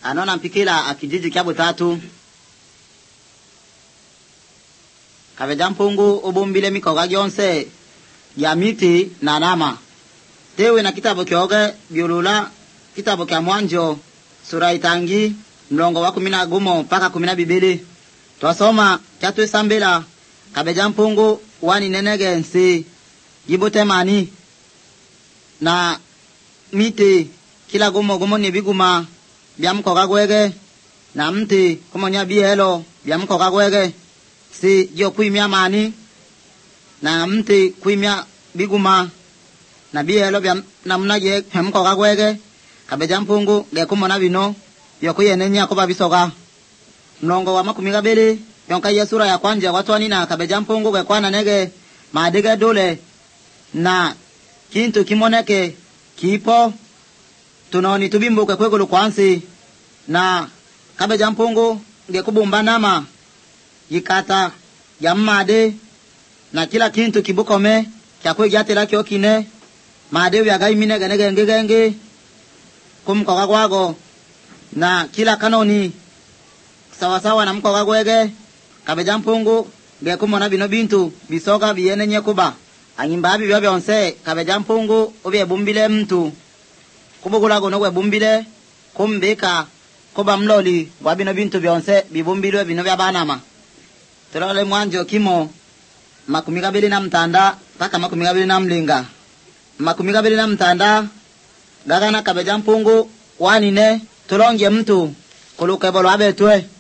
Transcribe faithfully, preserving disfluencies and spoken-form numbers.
anona mpikila akijiji kya Butatu kabeja mpungu ubumbile mikoga gyonse ya miti na nama tewe na kitabu kyoge byulula kitabu kya Mwanjo sura itangi mlongo wa kumi na gumo mpaka kumi na bibili twasoma kyatwe sambila kabeja mpungu wani nenege nsi jibute mani na miti kila gumo gumo ni biguma bya mkoga gwege na mti kumonya bielo bya mkoga gwege si jo kuimia mani na mti kuimia biguma na bielo bya namna je mkoga gwege kabeja mpungu ge kumona bino byo kuyenenya ko babisoga mlongo wa makumi gabili yonka ya sura ya kwanja watu anina kabeja mpungu ge kwana nege maadega dole na kintu kimoneke kipo tunoni tubimbuke kwegulu kwansi na kabeja mpungu ge kubumba nama yikata yammade na kila kintu kibukome kya kwegyatela kyo kine made byagaimine ganege ngegenge kumkoga gwago na kila kanoni sawa sawa na mkoga gwege kabeja mpungu ge kumona bino bintu bisoga biyene nyekuba anyimbabi byo byonse kabeja mpungu obye bumbile mtu kubugula gono gwe bumbile kumbika kuba mloli wa bino bintu byonse bibumbilwe bino bya banama tulole Mwanjo kimo makumi gabili na mtanda paka makumi gabili na mlinga makumi gabili na mtanda gagana kabeja mpungu wanine tulonge mtu kuluke bolo abetwe